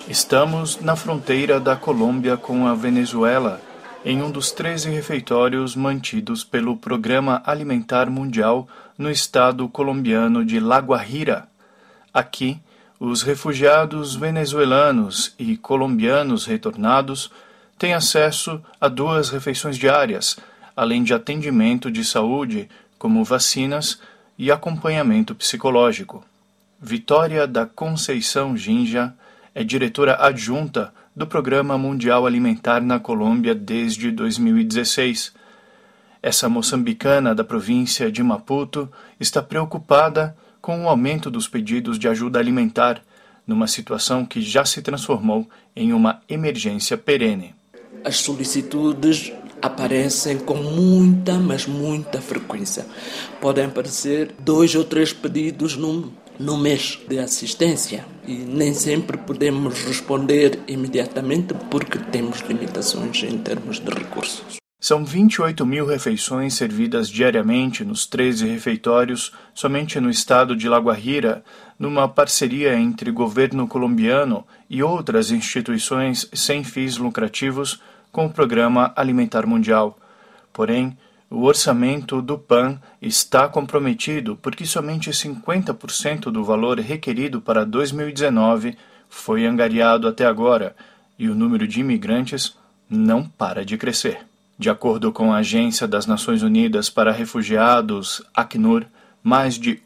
Estamos na fronteira da Colômbia com a Venezuela, em um dos 13 refeitórios mantidos pelo Programa Alimentar Mundial no estado colombiano de La Guajira. Aqui, os refugiados venezuelanos e colombianos retornados têm acesso a 2 refeições diárias, além de atendimento de saúde, como vacinas e acompanhamento psicológico. Vitória da Conceição Ginja é diretora adjunta do Programa Mundial Alimentar na Colômbia desde 2016. Essa moçambicana da província de Maputo está preocupada com o aumento dos pedidos de ajuda alimentar, numa situação que já se transformou em uma emergência perene. As solicitudes aparecem com muita, mas muita frequência. Podem aparecer 2 ou 3 pedidos no mês de assistência e nem sempre podemos responder imediatamente porque temos limitações em termos de recursos. São 28 mil refeições servidas diariamente nos 13 refeitórios somente no estado de La Guajira, numa parceria entre governo colombiano e outras instituições sem fins lucrativos com o Programa Alimentar Mundial. Porém, o orçamento do PAN está comprometido porque somente 50% do valor requerido para 2019 foi angariado até agora e o número de imigrantes não para de crescer. De acordo com a Agência das Nações Unidas para Refugiados, Acnur, mais de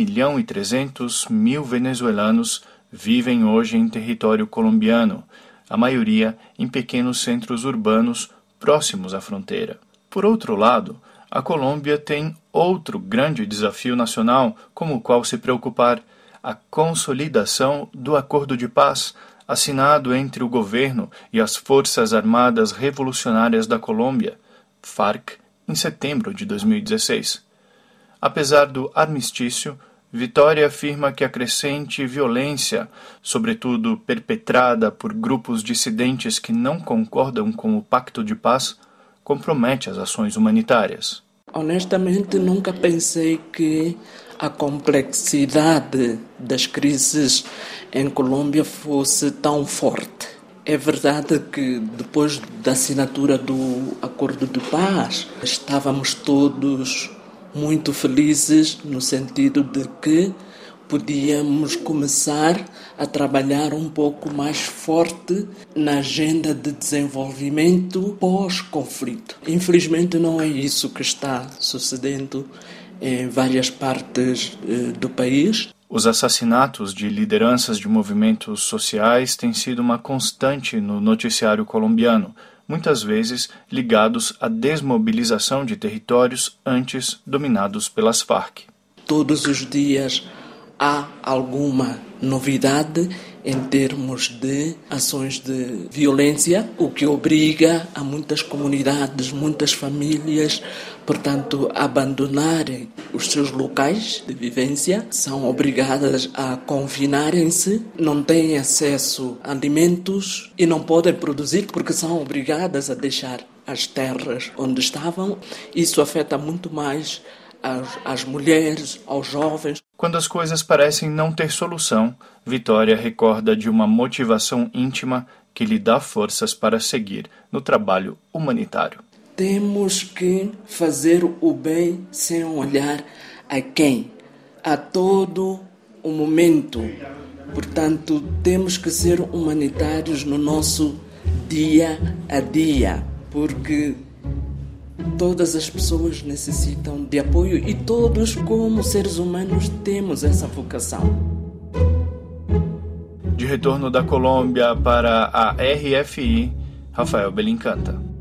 1.300.000 venezuelanos vivem hoje em território colombiano, a maioria em pequenos centros urbanos próximos à fronteira. Por outro lado, a Colômbia tem outro grande desafio nacional com o qual se preocupar: a consolidação do acordo de paz assinado entre o governo e as Forças Armadas Revolucionárias da Colômbia, FARC, em setembro de 2016. Apesar do armistício, Vitória afirma que a crescente violência, sobretudo perpetrada por grupos dissidentes que não concordam com o Pacto de Paz, compromete as ações humanitárias. Honestamente, nunca pensei que a complexidade das crises em Colômbia fosse tão forte. É verdade que depois da assinatura do Acordo de Paz, estávamos todos muito felizes no sentido de que podíamos começar a trabalhar um pouco mais forte na agenda de desenvolvimento pós-conflito. Infelizmente não é isso que está sucedendo em várias partes do país. Os assassinatos de lideranças de movimentos sociais têm sido uma constante no noticiário colombiano, muitas vezes ligados à desmobilização de territórios antes dominados pelas Farc. Todos os dias há alguma novidade em termos de ações de violência, o que obriga a muitas comunidades, muitas famílias, portanto, a abandonarem os seus locais de vivência, são obrigadas a confinarem-se, não têm acesso a alimentos e não podem produzir porque são obrigadas a deixar as terras onde estavam. Isso afeta muito mais às mulheres, aos jovens. Quando as coisas parecem não ter solução, Vitória recorda de uma motivação íntima que lhe dá forças para seguir no trabalho humanitário. Temos que fazer o bem sem olhar a quem, a todo o momento. Portanto, temos que ser humanitários no nosso dia a dia, porque todas as pessoas necessitam de apoio e todos, como seres humanos, temos essa vocação. De retorno da Colômbia para a RFI, Rafael Belincanta.